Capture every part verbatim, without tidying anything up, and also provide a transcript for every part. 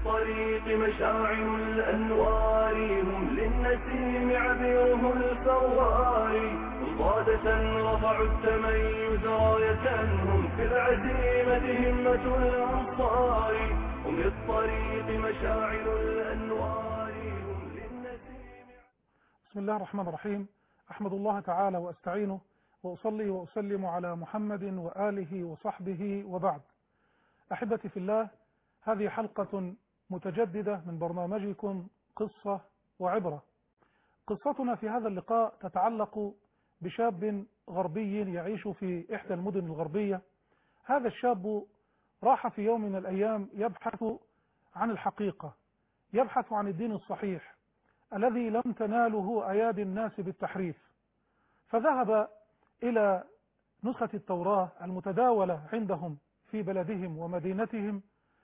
للطريق مشاعل الأنوار، هم للنسيم عبيره الفوار، قادة رفعوا التميز راية، هم في العزيمة همة الأنصار، هم للطريق مشاعل الأنوار، هم للنسيم. بسم الله الرحمن الرحيم. أحمد الله تعالى وأستعينه وأصلي وأسلم على محمد وآله وصحبه وبعد. أحبتي في الله، هذه حلقة متجددة من برنامجكم قصة وعبرة. قصتنا في هذا اللقاء تتعلق بشاب غربي يعيش في إحدى المدن الغربية. هذا الشاب راح في يوم من الأيام يبحث عن الحقيقة، يبحث عن الدين الصحيح الذي لم تناله أيادي الناس بالتحريف، فذهب إلى نسخة التوراة المتداولة عندهم في بلدهم ومدينتهم،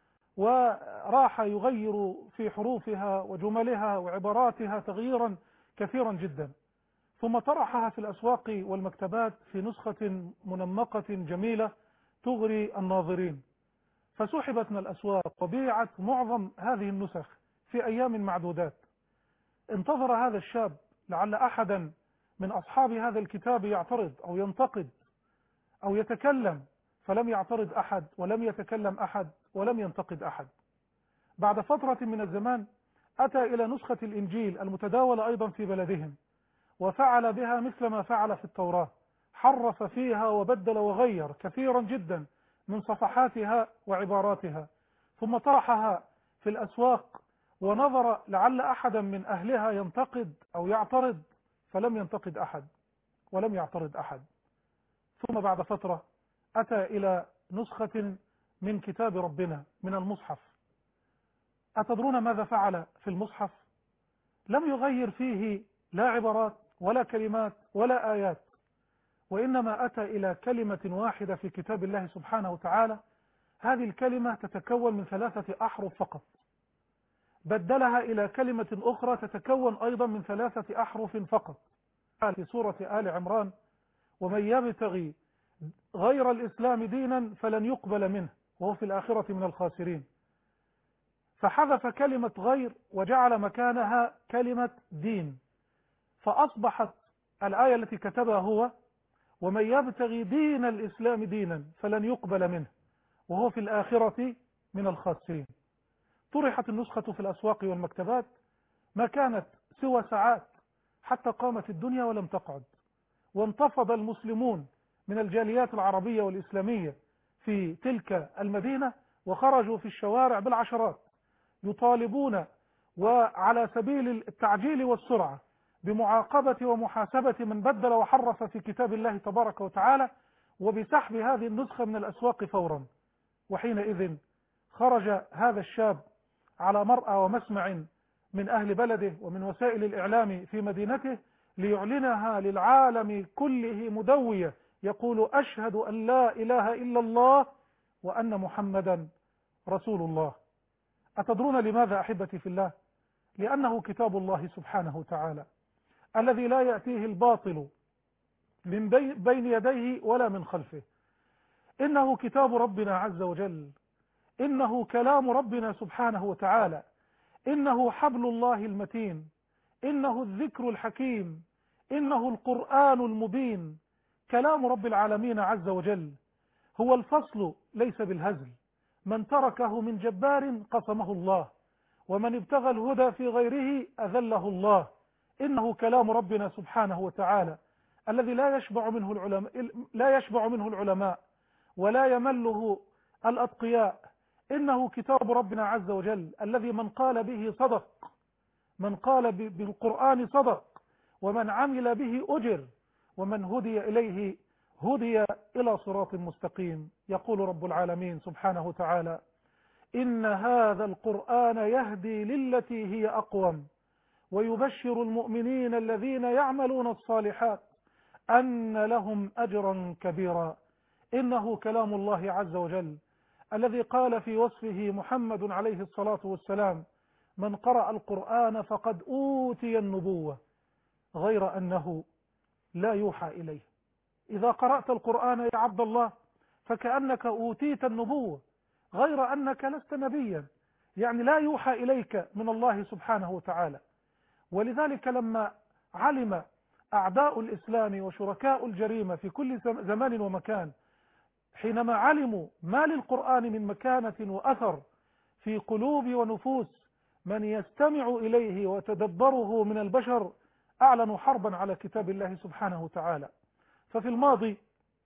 وراح يغير في حروفها وجملها وعباراتها تغييرا كثيرا جدا، ثم طرحها في الأسواق والمكتبات في نسخة منمقة جميلة تغري الناظرين، فسحبت من الأسواق وبيعت معظم هذه النسخ في أيام معدودات. انتظر هذا الشاب لعل أحدا من أصحاب هذا الكتاب يعترض أو ينتقد أو يتكلم، فلم يعترض أحد ولم يتكلم أحد ولم ينتقد أحد. بعد فترة من الزمان أتى إلى نسخة الإنجيل المتداولة أيضا في بلدهم، وفعل بها مثل ما فعل في التوراة، حرف فيها وبدل وغير كثيرا جدا من صفحاتها وعباراتها، ثم طرحها في الأسواق ونظر لعل أحدا من أهلها ينتقد أو يعترض، فلم ينتقد أحد ولم يعترض أحد. ثم بعد فترة أتى إلى نسخة من كتاب ربنا من المصحف. أتدرون ماذا فعل في المصحف؟ لم يغير فيه لا عبارات ولا كلمات ولا آيات، وإنما أتى إلى كلمة واحدة في كتاب الله سبحانه وتعالى. هذه الكلمة تتكون من ثلاثة أحرف فقط، بدلها إلى كلمة أخرى تتكون أيضا من ثلاثة أحرف فقط في سورة آل عمران: ومن يبتغي غير الإسلام دينا فلن يقبل منه وهو في الآخرة من الخاسرين. فحذف كلمة غير وجعل مكانها كلمة دين، فأصبحت الآية التي كتبها هو: ومن يبتغي دين الإسلام دينا فلن يقبل منه وهو في الآخرة من الخاسرين. طرحت النسخة في الأسواق والمكتبات، ما كانت سوى ساعات حتى قامت الدنيا ولم تقعد، وانتفض المسلمون من الجاليات العربية والإسلامية في تلك المدينة، وخرجوا في الشوارع بالعشرات يطالبون وعلى سبيل التعجيل والسرعة بمعاقبة ومحاسبة من بدل وحرف في كتاب الله تبارك وتعالى، وبسحب هذه النسخة من الأسواق فورا. وحينئذ خرج هذا الشاب على مرأى ومسمع من أهل بلده ومن وسائل الإعلام في مدينته ليعلنها للعالم كله مدوية، يقول: أشهد أن لا إله إلا الله وأن محمدا رسول الله. أتدرون لماذا أحبتي في الله؟ لأنه كتاب الله سبحانه وتعالى الذي لا يأتيه الباطل من بين يديه ولا من خلفه. إنه كتاب ربنا عز وجل، إنه كلام ربنا سبحانه وتعالى، إنه حبل الله المتين، إنه الذكر الحكيم، إنه القرآن المبين، كلام رب العالمين عز وجل. هو الفصل ليس بالهزل، من تركه من جبار قسمه الله، ومن ابتغى الهدى في غيره أذله الله. إنه كلام ربنا سبحانه وتعالى الذي لا يشبع منه العلماء لا يشبع منه العلماء ولا يمله الأتقياء. إنه كتاب ربنا عز وجل الذي من قال به صدق، من قال بالقرآن صدق، ومن عمل به أجر، ومن هدي إليه هدي إلى صراط مستقيم. يقول رب العالمين سبحانه وتعالى: إن هذا القرآن يهدي للتي هي أقوم ويبشر المؤمنين الذين يعملون الصالحات أن لهم أجرا كبيرا. إنه كلام الله عز وجل الذي قال في وصفه محمد عليه الصلاة والسلام: من قرأ القرآن فقد أوتي النبوة، غير أنه لا يوحى إليه. إذا قرأت القرآن يا عبد الله فكأنك أوتيت النبوة، غير أنك لست نبيا. يعني لا يوحى إليك من الله سبحانه وتعالى. ولذلك لما علم أعداء الإسلام وشركاء الجريمة في كل زمان ومكان، حينما علموا ما للقرآن من مكانة وأثر في قلوب ونفوس من يستمع إليه وتدبره من البشر، أعلنوا حربا على كتاب الله سبحانه وتعالى. ففي الماضي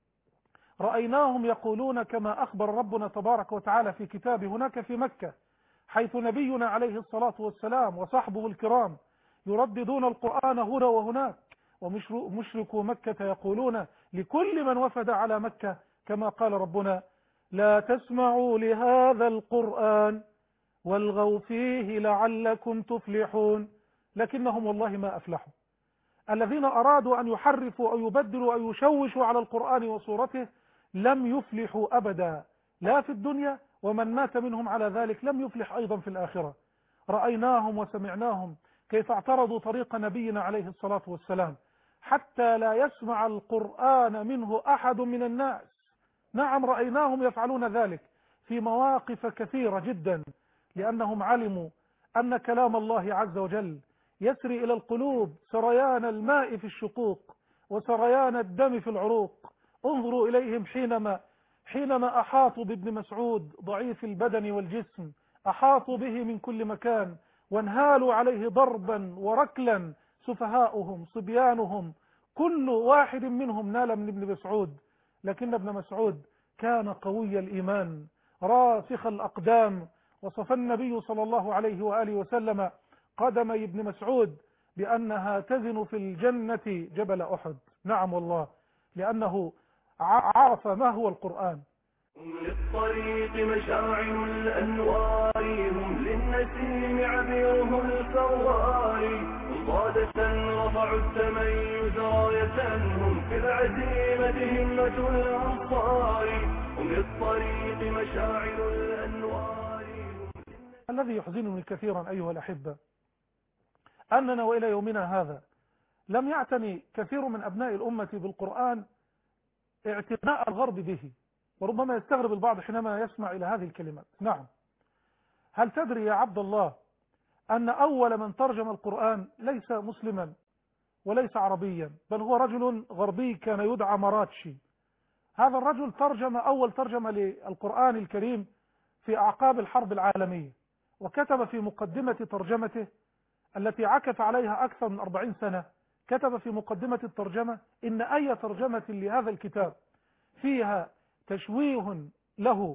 رأيناهم يقولون كما أخبر ربنا تبارك وتعالى في كتابه هناك في مكة، حيث نبينا عليه الصلاة والسلام وصحبه الكرام يرددون القرآن هنا وهناك، ومشركو مكة يقولون لكل من وفد على مكة كما قال ربنا: لا تسمعوا لهذا القرآن والغوا فيه لعلكم تفلحون. لكنهم والله ما أفلحوا. الذين أرادوا أن يحرفوا أو يبدلوا أو يشوشوا على القرآن وصورته لم يفلحوا أبدا، لا في الدنيا، ومن مات منهم على ذلك لم يفلح أيضا في الآخرة. رأيناهم وسمعناهم كيف اعترضوا طريق نبينا عليه الصلاة والسلام حتى لا يسمع القرآن منه أحد من الناس. نعم، رأيناهم يفعلون ذلك في مواقف كثيرة جدا، لأنهم علموا أن كلام الله عز وجل يسري إلى القلوب سريان الماء في الشقوق وسريان الدم في العروق. انظروا إليهم حينما حينما أحاطوا بابن مسعود ضعيف البدن والجسم، أحاطوا به من كل مكان وانهالوا عليه ضربا وركلا، سفهاؤهم صبيانهم كل واحد منهم نال من ابن مسعود. لكن ابن مسعود كان قوي الإيمان راسخ الأقدام، وصف النبي صلى الله عليه وآله وسلم قدمي ابن مسعود بأنها تزن في الجنة جبل أحد. نعم والله، لأنه عرف ما هو القرآن. للطريق مشاعل الأنوار، هم للنسيم عبيره الفوار، وصادة رفعوا التميز راية، هم في العزيمة همة الأنصار، هم للطريق مشاعل الأنوار. الذي يحزنني كثيرا أيها الأحبة أننا وإلى يومنا هذا لم يعتني كثير من أبناء الأمة بالقرآن اعتناء الغرب به. وربما يستغرب البعض حينما يسمع إلى هذه الكلمات. نعم، هل تدري يا عبد الله أن أول من ترجم القرآن ليس مسلما وليس عربيا، بل هو رجل غربي كان يدعى مراتشي. هذا الرجل ترجم أول ترجمة للقرآن الكريم في أعقاب الحرب العالمية، وكتب في مقدمة ترجمته التي عكف عليها أكثر من أربعين سنة، كتب في مقدمة الترجمة: إن أي ترجمة لهذا الكتاب فيها تشويه له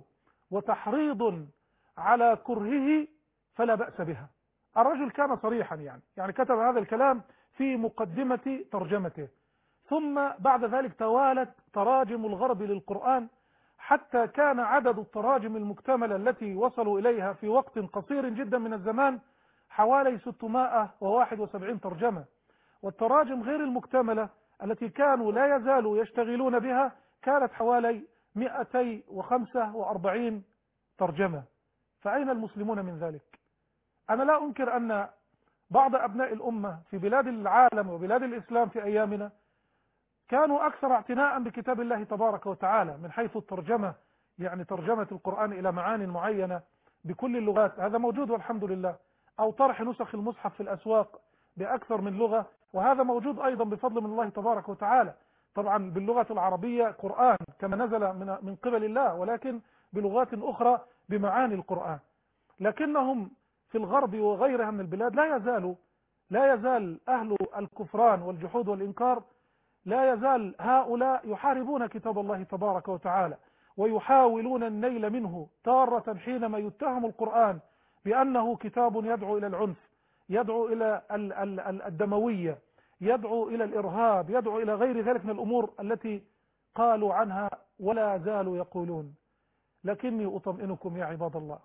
وتحريض على كرهه فلا بأس بها. الرجل كان صريحا، يعني يعني كتب هذا الكلام في مقدمة ترجمته. ثم بعد ذلك توالت تراجم الغرب للقرآن، حتى كان عدد التراجم المكتملة التي وصلوا إليها في وقت قصير جدا من الزمان حوالي ستمائة وواحد وسبعين ترجمة. والتراجم غير المكتملة التي كانوا لا يزالوا يشتغلون بها كانت حوالي مئتي وخمسة وأربعين ترجمة. فأين المسلمون من ذلك؟ أنا لا أنكر أن بعض أبناء الأمة في بلاد العالم وبلاد الإسلام في أيامنا كانوا أكثر اعتناء بكتاب الله تبارك وتعالى من حيث الترجمة، يعني ترجمة القرآن إلى معان معينة بكل اللغات، هذا موجود والحمد لله، أو طرح نسخ المصحف في الأسواق بأكثر من لغة، وهذا موجود أيضا بفضل من الله تبارك وتعالى. طبعا باللغة العربية قرآن كما نزل من من قبل الله، ولكن بلغات أخرى بمعاني القرآن. لكنهم في الغرب وغيرها من البلاد لا يزالوا لا يزال أهل الكفران والجحود والإنكار، لا يزال هؤلاء يحاربون كتاب الله تبارك وتعالى، ويحاولون النيل منه تارة حينما يتهم القرآن بأنه كتاب يدعو إلى العنف، يدعو إلى الدموية، يدعو إلى الإرهاب، يدعو إلى غير ذلك من الأمور التي قالوا عنها ولا زالوا يقولون. لكني أطمئنكم يا عباد الله،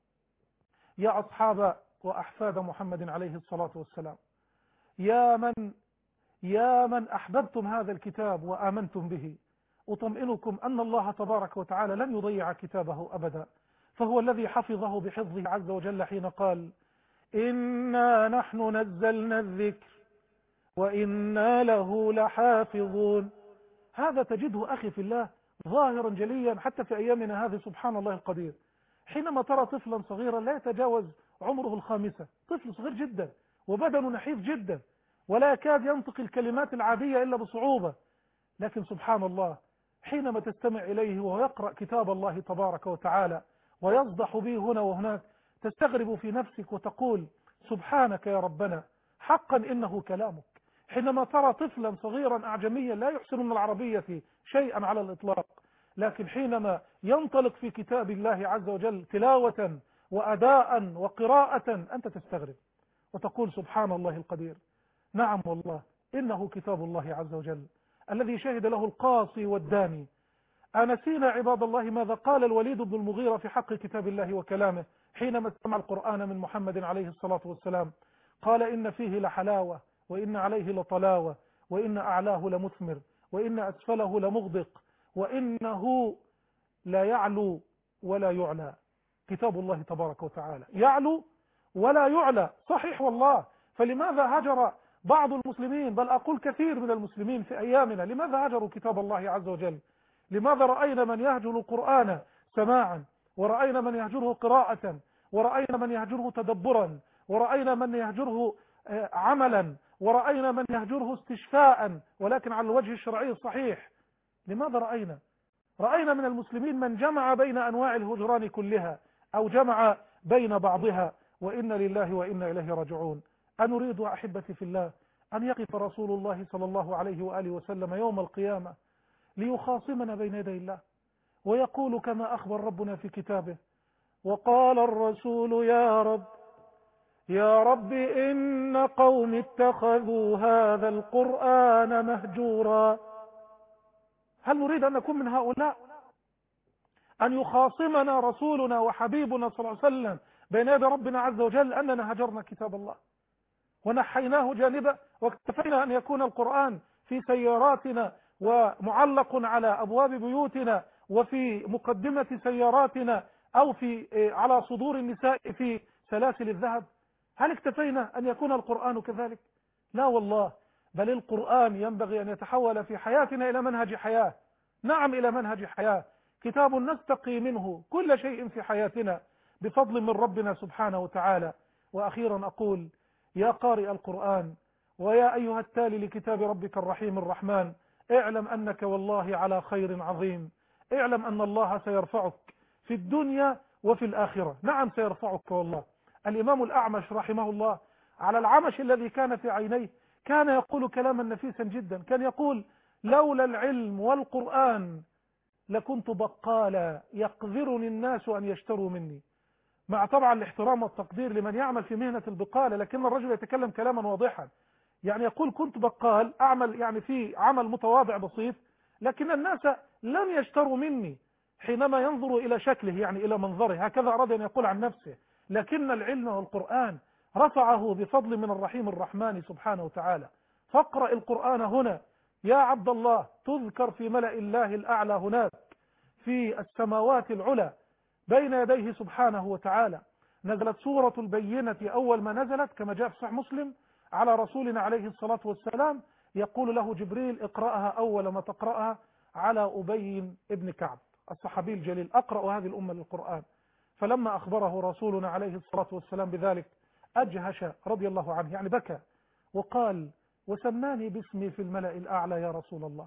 يا أصحاب وأحفاد محمد عليه الصلاة والسلام، يا من يا من أحببتم هذا الكتاب وآمنتم به، أطمئنكم أن الله تبارك وتعالى لن يضيع كتابه أبدا، فهو الذي حفظه بحفظه عز وجل حين قال: إنا نحن نزلنا الذكر وإنا له لحافظون. هذا تجده أخي في الله ظاهرا جليا حتى في أيامنا هذه، سبحان الله القدير، حينما ترى طفلا صغيرا لا يتجاوز عمره الخامسة، طفل صغير جدا وبدنه نحيف جدا ولا يكاد ينطق الكلمات العادية إلا بصعوبة، لكن سبحان الله حينما تستمع إليه وهو يقرأ كتاب الله تبارك وتعالى ويصدح به هنا وهناك تستغرب في نفسك وتقول سبحانك يا ربنا، حقا إنه كلامك. حينما ترى طفلا صغيرا أعجميا لا يحسن من العربية شيئا على الإطلاق، لكن حينما ينطلق في كتاب الله عز وجل تلاوة وأداء وقراءة أنت تستغرب وتقول سبحان الله القدير. نعم والله إنه كتاب الله عز وجل الذي شهد له القاصي والداني. أنسينا عباد الله ماذا قال الوليد بن المغيرة في حق كتاب الله وكلامه حينما استمع القرآن من محمد عليه الصلاة والسلام؟ قال إن فيه لحلاوة وإن عليه لطلاوة وإن أعلاه لمثمر وإن أسفله لمغدق وإنه لا يعلو ولا يعلى. كتاب الله تبارك وتعالى يعلو ولا يعلى، صحيح والله. فلماذا هجر بعض المسلمين، بل أقول كثير من المسلمين في أيامنا، لماذا هجروا كتاب الله عز وجل؟ لماذا رأينا من يهجر القرآن سماعا، ورأينا من يهجره قراءة، ورأينا من يهجره تدبرا، ورأينا من يهجره عملا، ورأينا من يهجره استشفاء ولكن على الوجه الشرعي الصحيح؟ لماذا رأينا رأينا من المسلمين من جمع بين أنواع الهجران كلها أو جمع بين بعضها، وإن لله وإنا إليه راجعون. أنريد أحبتي في الله أن يقف رسول الله صلى الله عليه وآله وسلم يوم القيامة ليخاصمنا بين يدي الله ويقول كما أخبر ربنا في كتابه: وقال الرسول يا رب يا رب إن قوم اتخذوا هذا القرآن مهجورا. هل نريد أن نكون من هؤلاء؟ أن يخاصمنا رسولنا وحبيبنا صلى الله عليه وسلم بين يدي ربنا عز وجل أننا هجرنا كتاب الله ونحيناه جانبا واكتفينا أن يكون القرآن في سياراتنا ومعلق على أبواب بيوتنا وفي مقدمة سياراتنا أو في على صدور النساء في سلاسل الذهب؟ هل اكتفينا أن يكون القرآن كذلك؟ لا والله، بل القرآن ينبغي أن يتحول في حياتنا إلى منهج حياة. نعم، إلى منهج حياة، كتاب نستقي منه كل شيء في حياتنا بفضل من ربنا سبحانه وتعالى. وأخيرا أقول: يا قارئ القرآن ويا أيها التالي لكتاب ربك الرحيم الرحمن، اعلم أنك والله على خير عظيم. اعلم أن الله سيرفعك في الدنيا وفي الآخرة. نعم سيرفعك والله. الإمام الأعمش رحمه الله على العمش الذي كان في عينيه كان يقول كلاما نفيسا جدا، كان يقول: لولا العلم والقرآن لكنت بقالا يقذرني الناس أن يشتروا مني. مع طبعا الاحترام والتقدير لمن يعمل في مهنة البقالة، لكن الرجل يتكلم كلاما واضحا، يعني يقول: كنت بقال أعمل يعني في عمل متواضع بسيط، لكن الناس لم يشتروا مني. حينما ينظر إلى شكله يعني إلى منظره، هكذا أراد أن يقول عن نفسه. لكن العلم والقرآن رفعه بفضل من الرحيم الرحمن سبحانه وتعالى. فاقرأ القرآن هنا يا عبد الله تذكر في ملأ الله الأعلى هناك في السماوات العلى بين يديه سبحانه وتعالى. نزلت سورة البينة أول ما نزلت كما جاء في صحيح مسلم على رسولنا عليه الصلاة والسلام، يقول له جبريل: اقرأها أول ما تقرأها على أبي بن كعب الصحابي الجليل، أقرأ هذه الأمة للقرآن. فلما أخبره رسولنا عليه الصلاة والسلام بذلك أجهش رضي الله عنه، يعني بكى وقال: وسماني باسمي في الملأ الأعلى يا رسول الله،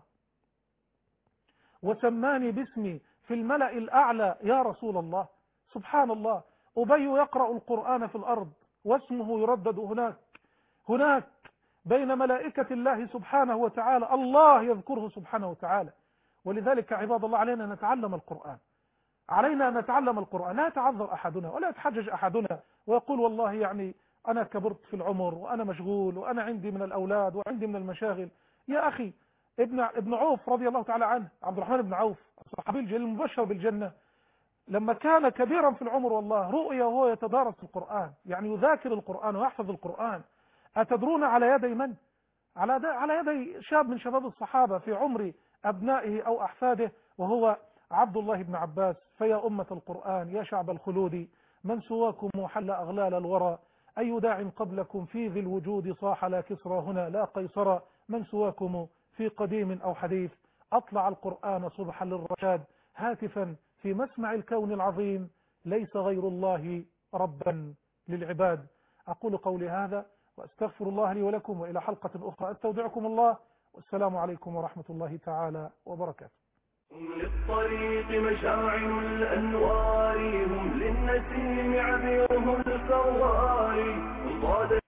وسماني باسمي في الملأ الأعلى يا رسول الله. سبحان الله، أبي يقرأ القرآن في الأرض واسمه يردد هناك هناك بين ملائكة الله سبحانه وتعالى، الله يذكره سبحانه وتعالى. ولذلك عباد الله علينا أن نتعلم القرآن، علينا أن نتعلم القرآن. لا يتعذر أحدنا ولا يتحجج أحدنا ويقول: والله يعني أنا كبرت في العمر وأنا مشغول وأنا عندي من الأولاد وعندي من المشاغل. يا أخي، ابن ابن عوف رضي الله تعالى عنه، عبد الرحمن بن عوف الصحابي الجليل المبشر بالجنة، لما كان كبيرا في العمر والله رؤيا وهو يتدارس القرآن، يعني يذاكر القرآن ويحفظ القرآن. أتدرون على يدي من؟ على على يدي شاب من شباب الصحابة في عمر أبنائه أو أحفاده، وهو عبد الله بن عباس. فيا أمة القرآن يا شعب الخلود، من سواكم حل أغلال الورى، أي داع قبلكم في ذي الوجود صاح لا كسرى هنا لا قيصر، من سواكم في قديم أو حديث أطلع القرآن صبحا للرشاد، هاتفا في مسمع الكون العظيم ليس غير الله ربا للعباد. أقول قولي هذا وأستغفر الله لي ولكم، وإلى حلقة أخرى أستودعكم الله، والسلام عليكم ورحمة الله تعالى وبركاته. هم للطريق مشاعل الأنوار، هم للنسيم عبيرهم الفوار.